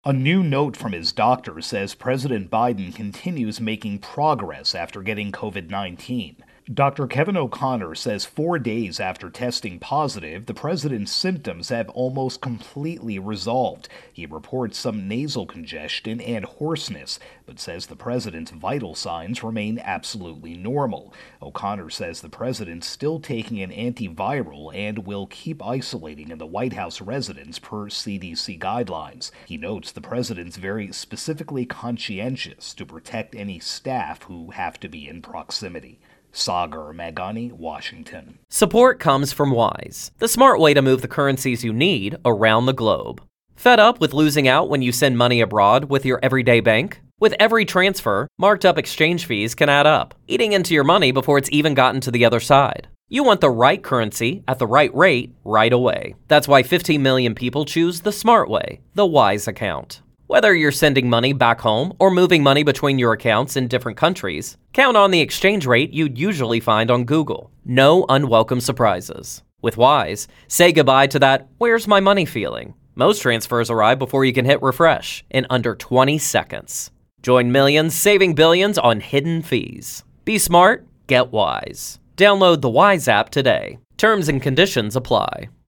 A new note from his doctor says President Biden continues making progress after getting COVID 19. Dr. Kevin O'Connor says 4 days after testing positive, the president's symptoms have almost completely resolved. He reports some nasal congestion and hoarseness, but says the president's vital signs remain absolutely normal. O'Connor says the president's still taking an antiviral and will keep isolating in the White House residence per CDC guidelines. He notes the president's very specifically conscientious to protect any staff who have to be in proximity. Sagar Magani, Washington. Support comes from Wise, the smart way to move the currencies you need around the globe. Fed up with losing out when you send money abroad with your everyday bank? With every transfer, marked up exchange fees can add up, eating into your money before it's even gotten to the other side. You want the right currency at the right rate right away. That's why 15 million people choose the smart way, the Wise account. Whether you're sending money back home or moving money between your accounts in different countries, count on the exchange rate you'd usually find on Google. No unwelcome surprises. With Wise, say goodbye to that "where's my money" feeling. Most transfers arrive before you can hit refresh in under 20 seconds. Join millions saving billions on hidden fees. Be smart, get Wise. Download the Wise app today. Terms and conditions apply.